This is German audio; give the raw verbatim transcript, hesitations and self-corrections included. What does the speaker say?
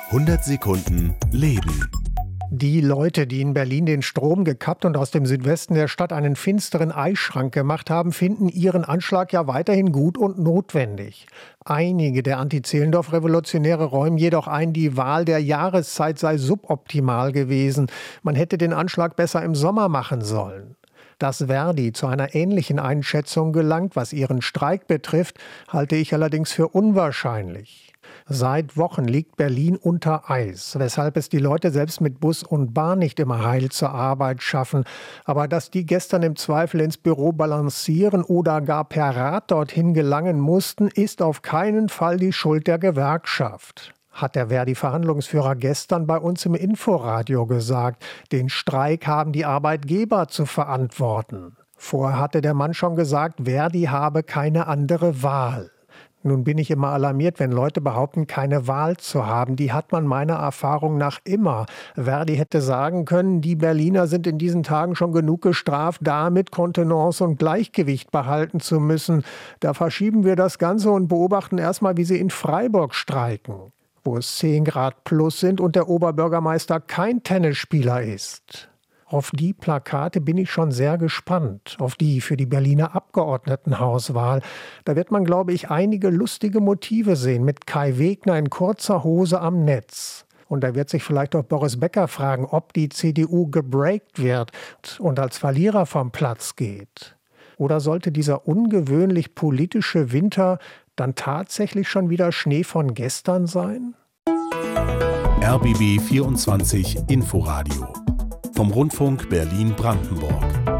hundert Sekunden Leben. Die Leute, die in Berlin den Strom gekappt und aus dem Südwesten der Stadt einen finsteren Eisschrank gemacht haben, finden ihren Anschlag ja weiterhin gut und notwendig. Einige der Anti-Zehlendorf-Revolutionäre räumen jedoch ein, die Wahl der Jahreszeit sei suboptimal gewesen. Man hätte den Anschlag besser im Sommer machen sollen. Dass Verdi zu einer ähnlichen Einschätzung gelangt, was ihren Streik betrifft, halte ich allerdings für unwahrscheinlich. Seit Wochen liegt Berlin unter Eis, weshalb es die Leute selbst mit Bus und Bahn nicht immer heil zur Arbeit schaffen. Aber dass die gestern im Zweifel ins Büro balancieren oder gar per Rad dorthin gelangen mussten, ist auf keinen Fall die Schuld der Gewerkschaft. Hat der Verdi-Verhandlungsführer gestern bei uns im Inforadio gesagt. Den Streik haben die Arbeitgeber zu verantworten. Vorher hatte der Mann schon gesagt, Verdi habe keine andere Wahl. Nun bin ich immer alarmiert, wenn Leute behaupten, keine Wahl zu haben. Die hat man meiner Erfahrung nach immer. Verdi hätte sagen können, die Berliner sind in diesen Tagen schon genug gestraft, damit Kontenance und Gleichgewicht behalten zu müssen. Da verschieben wir das Ganze und beobachten erstmal, wie sie in Freiburg streiken, wo es zehn Grad plus sind und der Oberbürgermeister kein Tennisspieler ist. Auf die Plakate bin ich schon sehr gespannt, auf die für die Berliner Abgeordnetenhauswahl. Da wird man, glaube ich, einige lustige Motive sehen, mit Kai Wegner in kurzer Hose am Netz. Und da wird sich vielleicht auch Boris Becker fragen, ob die C D U gebreakt wird und als Verlierer vom Platz geht. Oder sollte dieser ungewöhnlich politische Winter dann tatsächlich schon wieder Schnee von gestern sein? R B B vierundzwanzig Inforadio vom Rundfunk Berlin-Brandenburg.